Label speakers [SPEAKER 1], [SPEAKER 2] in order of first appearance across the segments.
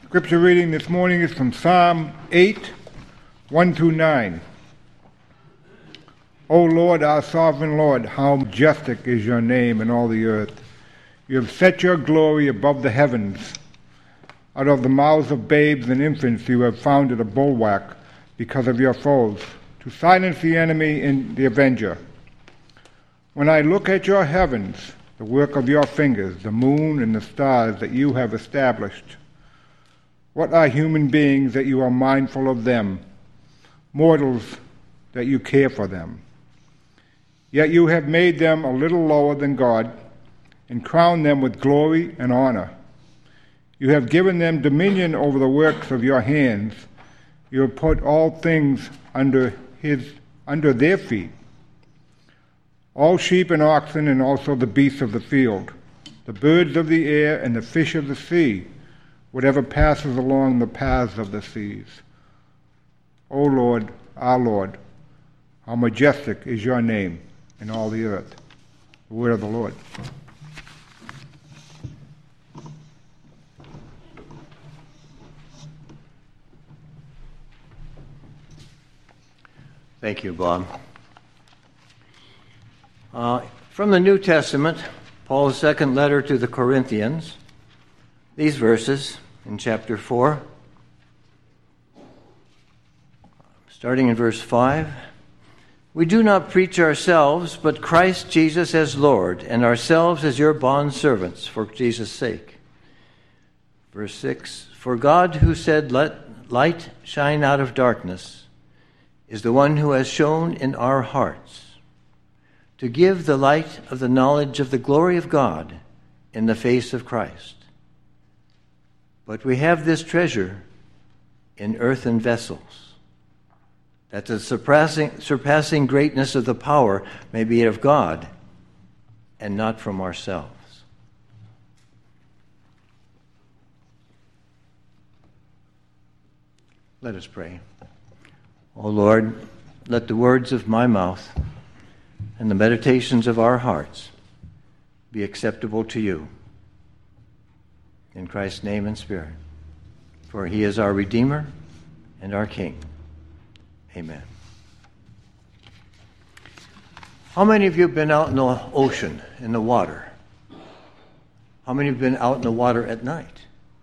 [SPEAKER 1] Scripture reading this morning is from Psalm 8, 1 through 9. O Lord, our sovereign Lord, how majestic is your name in all the earth. You have set your glory above the heavens. Out of the mouths of babes and infants you have founded a bulwark because of your foes, to silence the enemy and the avenger. When I look at your heavens, the work of your fingers, the moon and the stars that you have established, what are human beings that you are mindful of them, mortals that you care for them? Yet you have made them a little lower than God and crowned them with glory and honor. You have given them dominion over the works of your hands. You have put all things under their feet, all sheep and oxen, and also the beasts of the field, the birds of the air and the fish of the sea, whatever passes along the paths of the seas. O Lord, our Lord, how majestic is your name in all the earth. The word of the Lord.
[SPEAKER 2] Thank you, Bob. From the New Testament, Paul's second letter to the Corinthians, these verses in chapter 4, starting in verse 5. We do not preach ourselves, but Christ Jesus as Lord, and ourselves as your bondservants for Jesus' sake. Verse 6, for God who said, let light shine out of darkness, is the one who has shone in our hearts to give the light of the knowledge of the glory of God in the face of Christ. But we have this treasure in earthen vessels, that the surpassing greatness of the power may be of God and not from ourselves. Let us pray. O Lord, let the words of my mouth and the meditations of our hearts be acceptable to you. In Christ's name and Spirit. For he is our Redeemer and our King. Amen. How many of you have been out in the ocean, in the water? How many have been out in the water at night?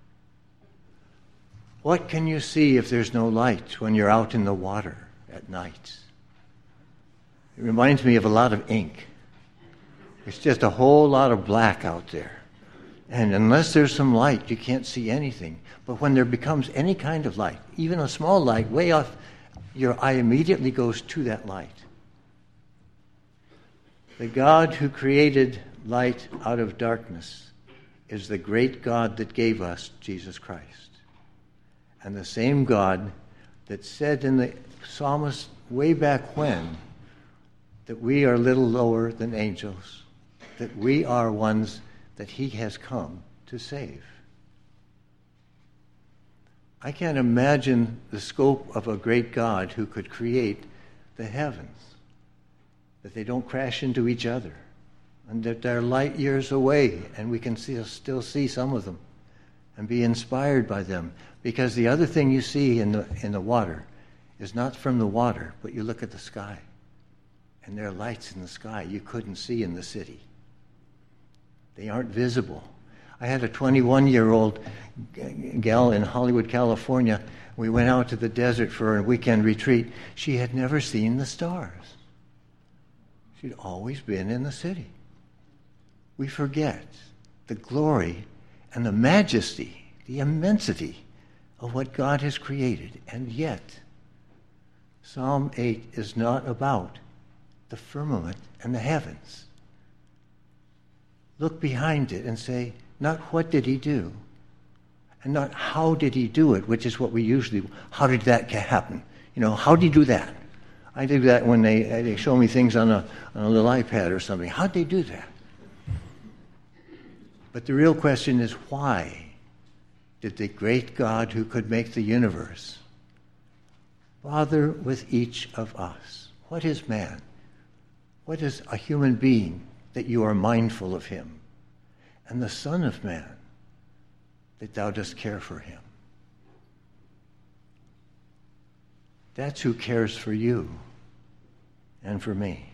[SPEAKER 2] What can you see if there's no light when you're out in the water at night? It reminds me of a lot of ink. It's just a whole lot of black out there. And unless there's some light, you can't see anything. But when there becomes any kind of light, even a small light way off, your eye immediately goes to that light. The God who created light out of darkness is the great God that gave us Jesus Christ. And the same God that said in the psalmist way back when that we are little lower than angels, that we are ones that he has come to save. I can't imagine the scope of a great God who could create the heavens, that they don't crash into each other, and that they're light years away, and we can still see some of them and be inspired by them. Because the other thing you see in the water is not from the water, but you look at the sky, and there are lights in the sky you couldn't see in the city. They aren't visible. I had a 21-year-old gal in Hollywood, California. We went out to the desert for a weekend retreat. She had never seen the stars. She'd always been in the city. We forget the glory and the majesty, the immensity of what God has created. And yet, Psalm 8 is not about the firmament and the heavens. Look behind it and say, not what did he do, and not how did he do it, which is what we usually, how did that happen? How did he do that? I do that when they show me things on a little iPad or something. How did they do that? But the real question is, why did the great God who could make the universe bother with each of us? What is man? What is a human being that you are mindful of him? And the Son of Man, that thou dost care for him. That's who cares for you and for me.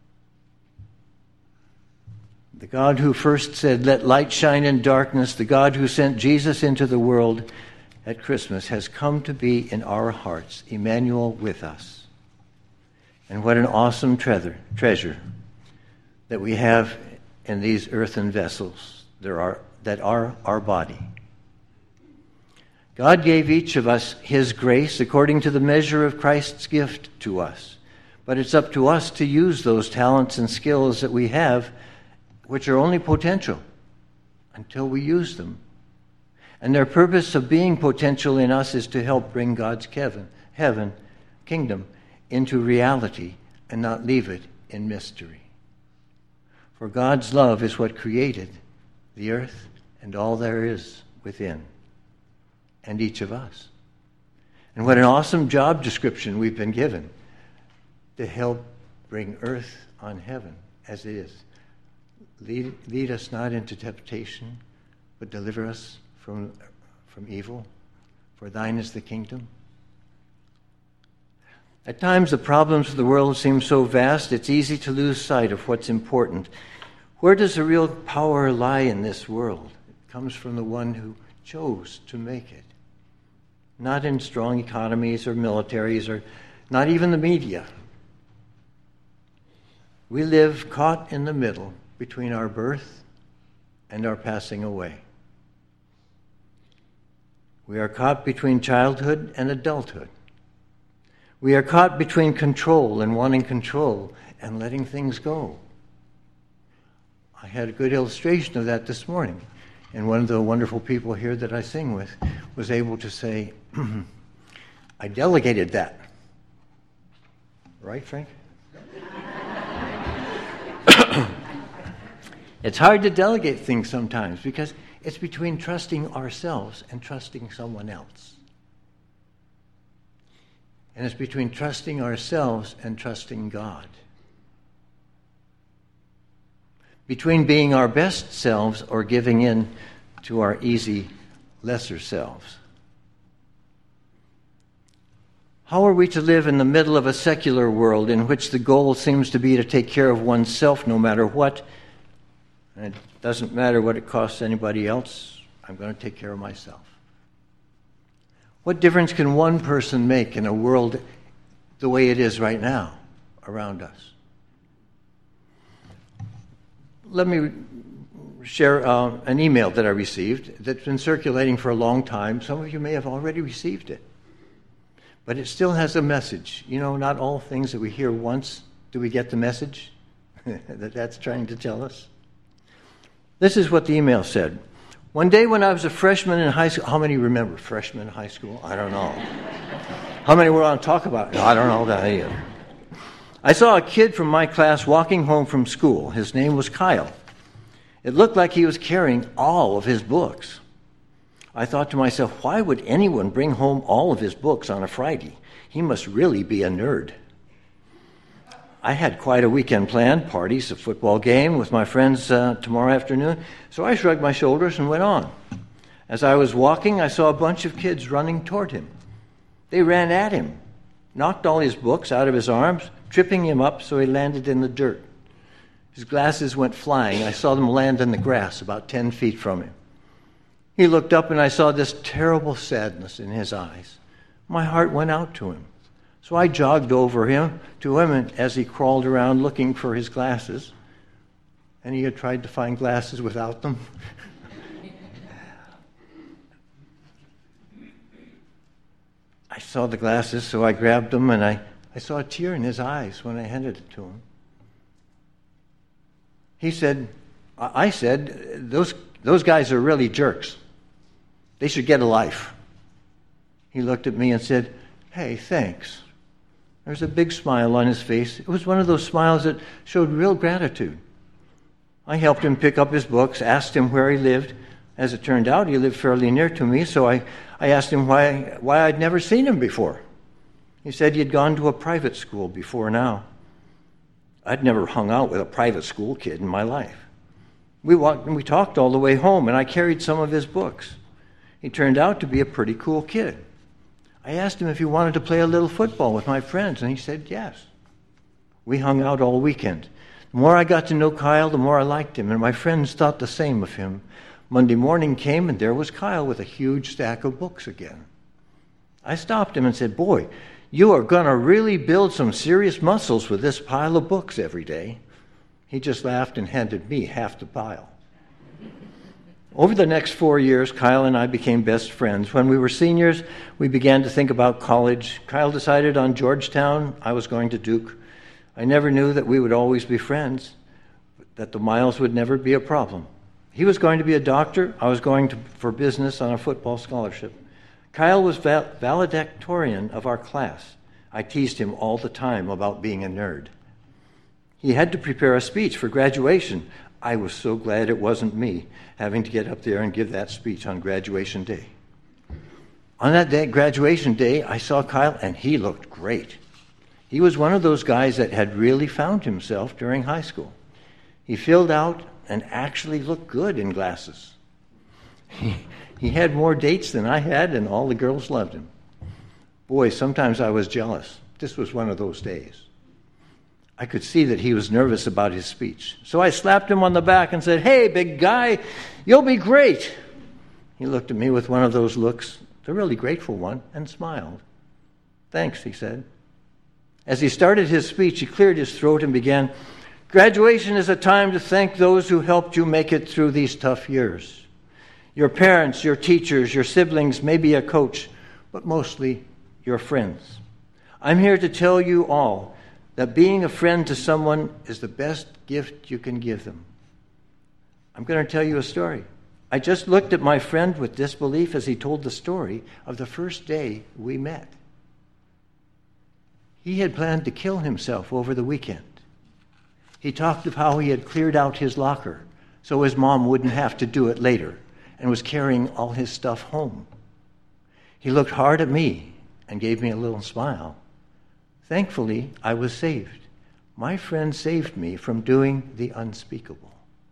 [SPEAKER 2] The God who first said, "Let light shine in darkness," the God who sent Jesus into the world at Christmas, has come to be in our hearts, Emmanuel with us. And what an awesome treasure that we have in these earthen vessels that are our body. God gave each of us his grace according to the measure of Christ's gift to us. But it's up to us to use those talents and skills that we have, which are only potential, until we use them. And their purpose of being potential in us is to help bring God's kingdom, into reality and not leave it in mystery. For God's love is what created the earth and all there is within, and each of us. And what an awesome job description we've been given to help bring earth on heaven as it is. Lead us not into temptation, but deliver us from evil. For thine is the kingdom. At times, the problems of the world seem so vast, it's easy to lose sight of what's important. Where does the real power lie in this world? It comes from the one who chose to make it. Not in strong economies or militaries or not even the media. We live caught in the middle between our birth and our passing away. We are caught between childhood and adulthood. We are caught between control and wanting control and letting things go. I had a good illustration of that this morning. And one of the wonderful people here that I sing with was able to say, I delegated that. Right, Frank? It's hard to delegate things sometimes because it's between trusting ourselves and trusting someone else. And it's between trusting ourselves and trusting God. Between being our best selves or giving in to our easy, lesser selves. How are we to live in the middle of a secular world in which the goal seems to be to take care of oneself no matter what? And it doesn't matter what it costs anybody else. I'm going to take care of myself. What difference can one person make in a world the way it is right now around us? Let me share an email that I received that's been circulating for a long time. Some of you may have already received it. But it still has a message. You know, not all things that we hear once do we get the message that that's trying to tell us. This is what the email said. One day when I was a freshman in high school, how many remember freshmen in high school? I don't know. How many were on talk about it? I don't know that either. I saw a kid from my class walking home from school. His name was Kyle. It looked like he was carrying all of his books. I thought to myself, why would anyone bring home all of his books on a Friday? He must really be a nerd. I had quite a weekend planned, parties, a football game with my friends tomorrow afternoon, so I shrugged my shoulders and went on. As I was walking, I saw a bunch of kids running toward him. They ran at him, knocked all his books out of his arms, tripping him up so he landed in the dirt. His glasses went flying. I saw them land in the grass about 10 feet from him. He looked up and I saw this terrible sadness in his eyes. My heart went out to him. So I jogged over to him and as he crawled around looking for his glasses, and he had tried to find glasses without them. I saw the glasses, so I grabbed them, and I saw a tear in his eyes when I handed it to him. I said, those guys are really jerks. They should get a life. He looked at me and said, hey, thanks. There's a big smile on his face. It was one of those smiles that showed real gratitude. I helped him pick up his books, asked him where he lived. As it turned out, he lived fairly near to me, so I asked him why I'd never seen him before. He said he had gone to a private school before now. I'd never hung out with a private school kid in my life. We walked and we talked all the way home, and I carried some of his books. He turned out to be a pretty cool kid. I asked him if he wanted to play a little football with my friends, and he said yes. We hung out all weekend. The more I got to know Kyle, the more I liked him, and my friends thought the same of him. Monday morning came, and there was Kyle with a huge stack of books again. I stopped him and said, "Boy, you are going to really build some serious muscles with this pile of books every day." He just laughed and handed me half the pile. Over the next 4 years, Kyle and I became best friends. When we were seniors, we began to think about college. Kyle decided on Georgetown. I was going to Duke. I never knew that we would always be friends, that the miles would never be a problem. He was going to be a doctor. I was going for business on a football scholarship. Kyle was valedictorian of our class. I teased him all the time about being a nerd. He had to prepare a speech for graduation. I was so glad it wasn't me having to get up there and give that speech on graduation day. On that day, graduation day, I saw Kyle, and he looked great. He was one of those guys that had really found himself during high school. He filled out and actually looked good in glasses. He had more dates than I had, and all the girls loved him. Boy, sometimes I was jealous. This was one of those days. I could see that he was nervous about his speech. So I slapped him on the back and said, "Hey, big guy, you'll be great." He looked at me with one of those looks, the really grateful one, and smiled. "Thanks," he said. As he started his speech, he cleared his throat and began, "Graduation is a time to thank those who helped you make it through these tough years. Your parents, your teachers, your siblings, maybe a coach, but mostly your friends. I'm here to tell you all that being a friend to someone is the best gift you can give them. I'm going to tell you a story. I just looked at my friend with disbelief as he told the story of the first day we met. He had planned to kill himself over the weekend. He talked of how he had cleared out his locker so his mom wouldn't have to do it later, and was carrying all his stuff home. He looked hard at me and gave me a little smile. Thankfully, I was saved. My friend saved me from doing the unspeakable.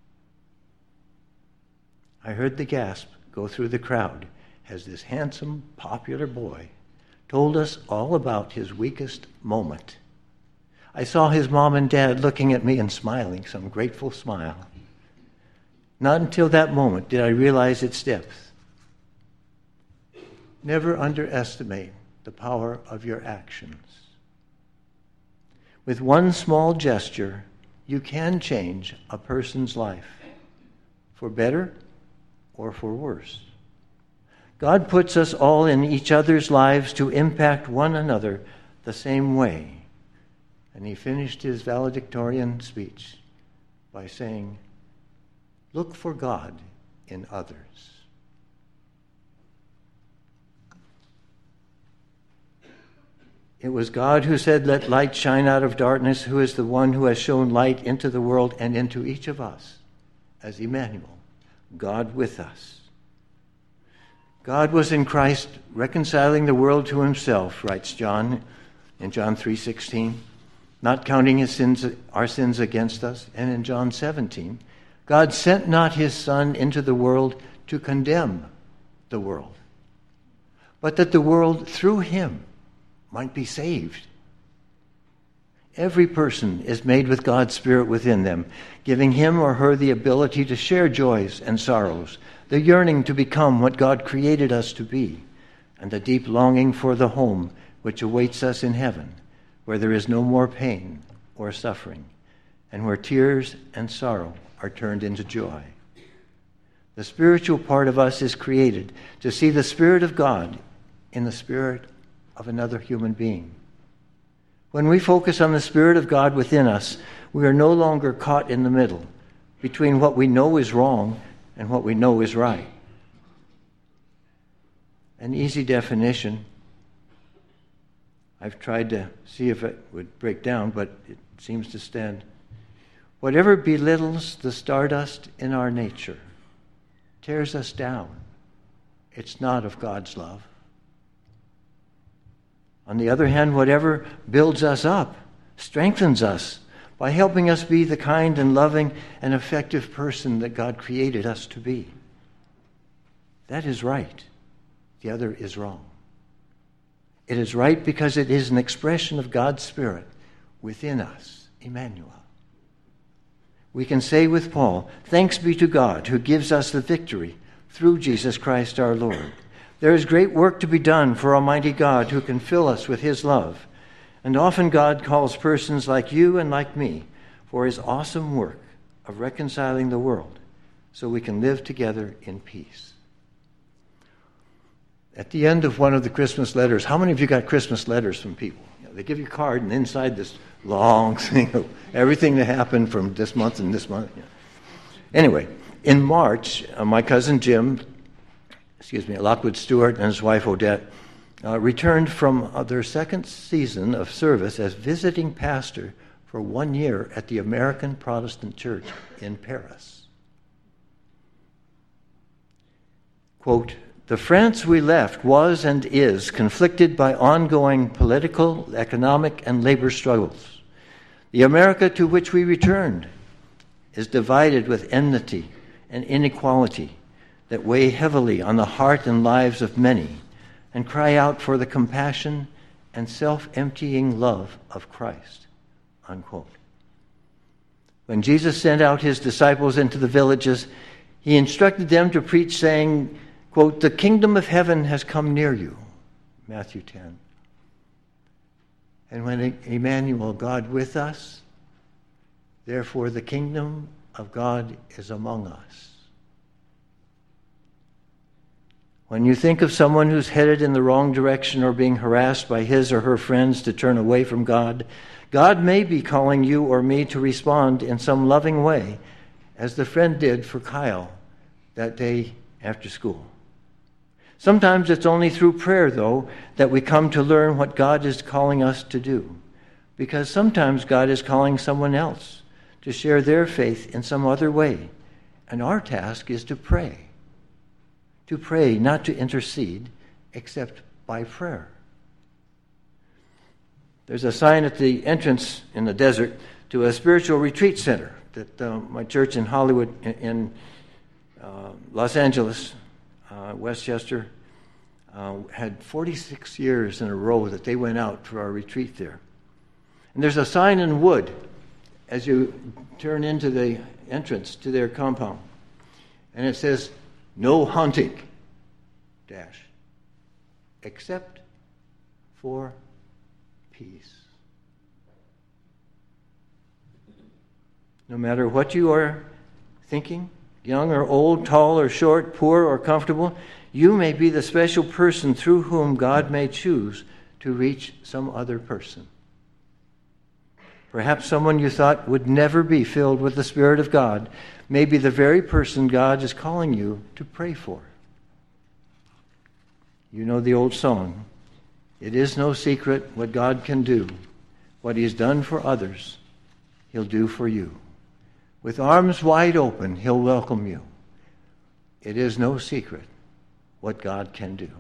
[SPEAKER 2] I heard the gasp go through the crowd as this handsome, popular boy told us all about his weakest moment. I saw his mom and dad looking at me and smiling, some grateful smile. Not until that moment did I realize its depth. Never underestimate the power of your actions. With one small gesture, you can change a person's life, for better or for worse. God puts us all in each other's lives to impact one another the same way. And he finished his valedictorian speech by saying, "Look for God in others." It was God who said, "Let light shine out of darkness," who is the one who has shown light into the world and into each of us as Emmanuel, God with us. God was in Christ reconciling the world to himself, writes John in John 3:16, not counting our sins against us. And in John 17, God sent not his Son into the world to condemn the world, but that the world through him might be saved. Every person is made with God's Spirit within them, giving him or her the ability to share joys and sorrows, the yearning to become what God created us to be, and the deep longing for the home which awaits us in heaven, where there is no more pain or suffering, and where tears and sorrow are turned into joy. The spiritual part of us is created to see the Spirit of God in the spirit of another human being. When we focus on the Spirit of God within us, we are no longer caught in the middle between what we know is wrong and what we know is right. An easy definition, I've tried to see if it would break down, but it seems to stand. Whatever belittles the stardust in our nature, tears us down, it's not of God's love. On the other hand, whatever builds us up, strengthens us by helping us be the kind and loving and effective person that God created us to be. That is right. The other is wrong. It is right because it is an expression of God's Spirit within us, Emmanuel. We can say with Paul, "Thanks be to God who gives us the victory through Jesus Christ our Lord." There is great work to be done for Almighty God who can fill us with his love. And often God calls persons like you and like me for his awesome work of reconciling the world so we can live together in peace. At the end of one of the Christmas letters, how many of you got Christmas letters from people? They give you a card, and inside this long thing of everything that happened from this month and this month. Anyway, in March, my cousin Jim, Lockwood Stewart and his wife Odette, returned from their second season of service as visiting pastor for 1 year at the American Protestant Church in Paris. Quote, "The France we left was and is conflicted by ongoing political, economic, and labor struggles. The America to which we returned is divided with enmity and inequality that weigh heavily on the heart and lives of many and cry out for the compassion and self-emptying love of Christ." Unquote. When Jesus sent out his disciples into the villages, he instructed them to preach, saying, quote, "The kingdom of heaven has come near you." Matthew 10. And when Emmanuel, God with us, therefore the kingdom of God is among us. When you think of someone who's headed in the wrong direction or being harassed by his or her friends to turn away from God, God may be calling you or me to respond in some loving way, as the friend did for Kyle that day after school. Sometimes it's only through prayer, though, that we come to learn what God is calling us to do, because sometimes God is calling someone else to share their faith in some other way, and our task is to pray. To pray, not to intercede, except by prayer. There's a sign at the entrance in the desert to a spiritual retreat center that my church in Hollywood, in Los Angeles, Westchester, had 46 years in a row that they went out for our retreat there. And there's a sign in wood as you turn into the entrance to their compound. And it says, "No hunting, except for peace." No matter what you are thinking, young or old, tall or short, poor or comfortable, you may be the special person through whom God may choose to reach some other person. Perhaps someone you thought would never be filled with the Spirit of God may be the very person God is calling you to pray for. You know the old song, "It is no secret what God can do. What he's done for others, he'll do for you. With arms wide open, he'll welcome you. It is no secret what God can do."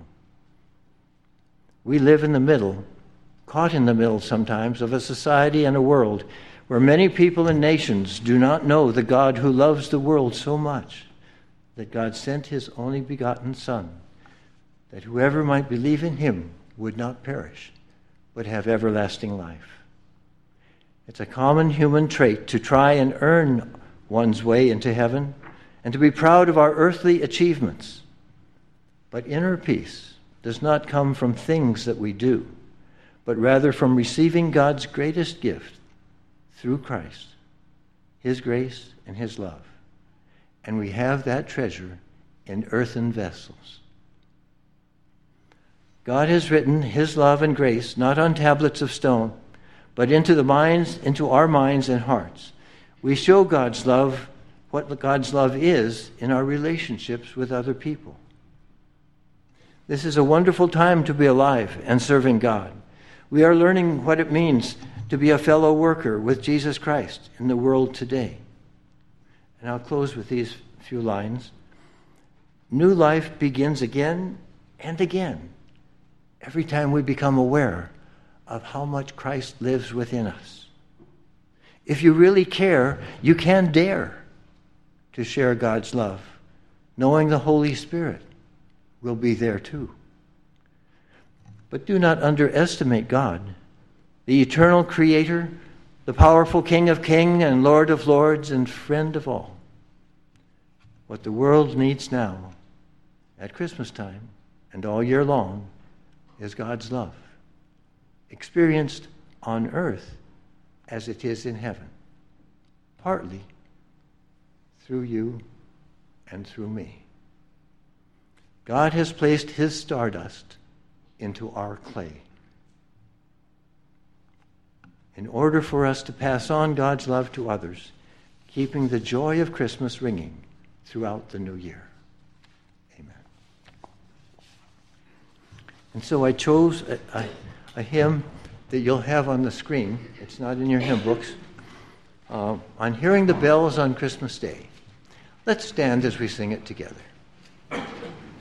[SPEAKER 2] We live in the middle, caught in the middle sometimes, of a society and a world where many people and nations do not know the God who loves the world so much that God sent his only begotten Son, that whoever might believe in him would not perish, but have everlasting life. It's a common human trait to try and earn one's way into heaven and to be proud of our earthly achievements. But inner peace does not come from things that we do, but rather from receiving God's greatest gift through Christ, his grace and his love. And we have that treasure in earthen vessels. God has written his love and grace not on tablets of stone, but into our minds and hearts. We show God's love, what God's love is, in our relationships with other people. This is a wonderful time to be alive and serving God. We are learning what it means to be a fellow worker with Jesus Christ in the world today. And I'll close with these few lines. New life begins again and again every time we become aware of how much Christ lives within us. If you really care, you can dare to share God's love, knowing the Holy Spirit will be there too. But do not underestimate God, the eternal Creator, the powerful King of kings and Lord of lords and friend of all. What the world needs now, at Christmas time and all year long, is God's love, experienced on earth as it is in heaven, partly through you and through me. God has placed his stardust into our clay in order for us to pass on God's love to others, keeping the joy of Christmas ringing throughout the new year. Amen. And so I chose a hymn that you'll have on the screen. It's not in your hymn books. On Hearing the Bells on Christmas Day. Let's stand as we sing it together.